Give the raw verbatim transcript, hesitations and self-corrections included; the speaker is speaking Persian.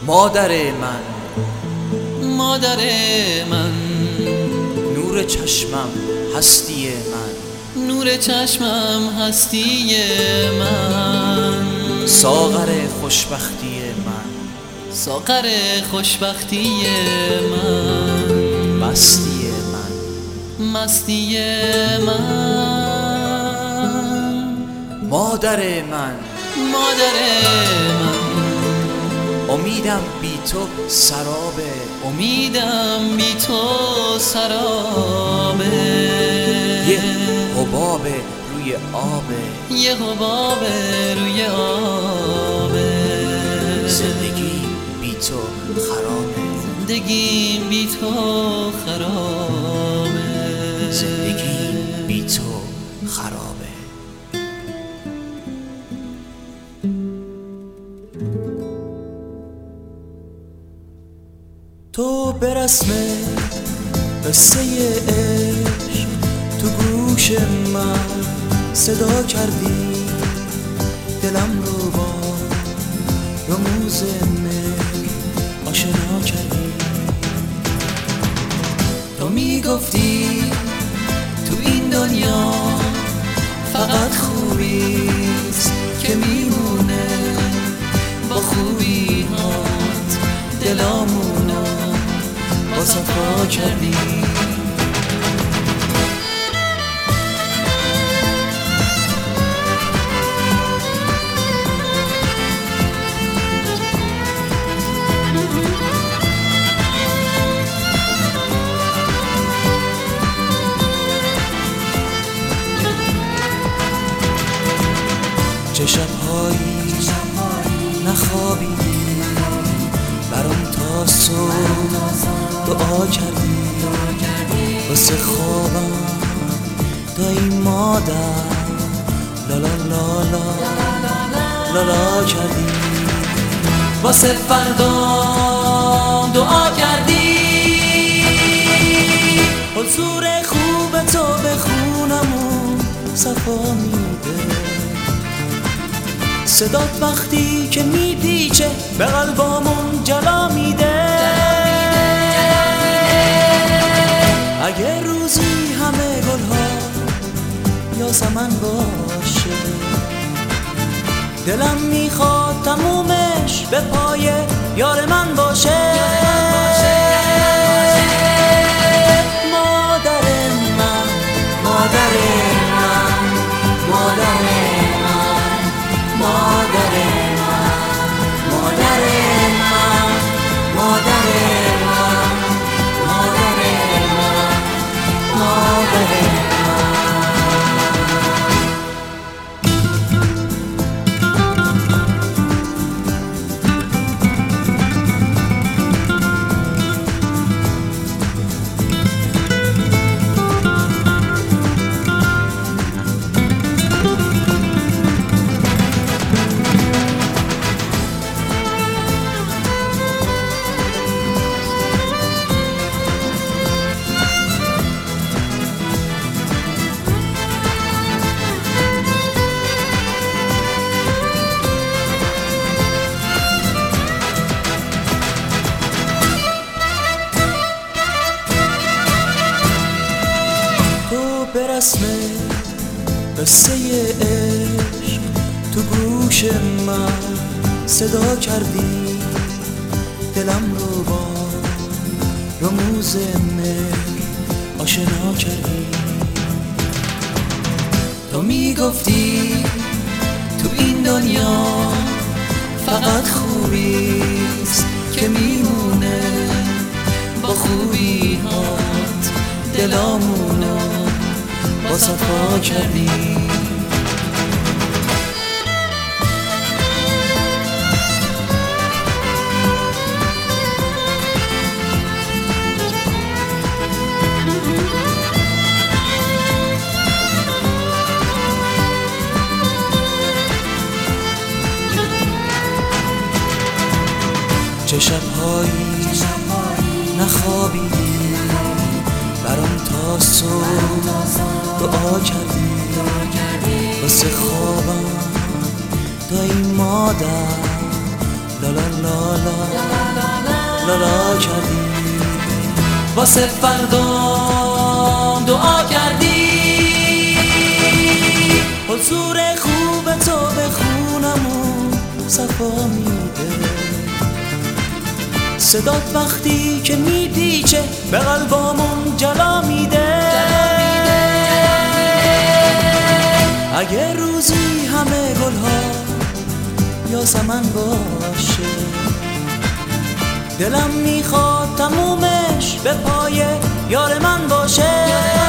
مادر من، مادر من، نور چشمم هستی من، نور چشمم هستی من، ساغر خوشبختی من، ساغر خوشبختی من، مستی من، مستی من، مادر من، مادر من، امیدم بی تو سرابه، امیدم بی تو سرابه، یه حباب روی آبه، یه حباب روی آبه، زندگی بی تو خرابه، زندگی بی تو خرابه، زندگی بی تو خرابه. تو به رسم قصه عشق تو گوش من صدا کردی، دلم رو با رموز مهر آشنا کردی. تو میگفتی تو این دنیا فقط خوبیست که میمونه، با خوبی هات دلامونو با صفا کردی. چه شب‌هایی نخوابیدی، برام تا صبح دعا کردی، واسه خوابم دایی مادر لا لا لا لا لا لا کردی، واسه فردام دعا کردی. حضور خوب تو به خونمون صفا میده، صدات وقتی که میپیچه به قلبامون جلا میده. اگه روزی همه گلها یاسمن باشه، دلم میخواد تمومش به پای یار من باشه. مادر من، مادر من، مادر من، مادر من، مادر من، مادر من، مادر من، مادر من. به رسم قصه عشق تو گوش من صدا کردی، دلم رو با رموز مهر آشنا کردی. تو میگفتی تو این دنیا فقط خوبیست که میمونه، با خوبی هات دلامونو با صفا کردی. چه شب‌هایی نخوابیدی، برام تا صبح دعا کردی، واسه خوابم دایی مادر لا لا لا لا لالا کردی، واسه فردا دعا کردی. حضور خوب تو به خونمون صفا میده، صدات وقتی که میپیچه به قلبامون جلا میده. اگه روزی همه گلها یاسمن باشه، دلم میخواد تمومش به پای یار من باشه.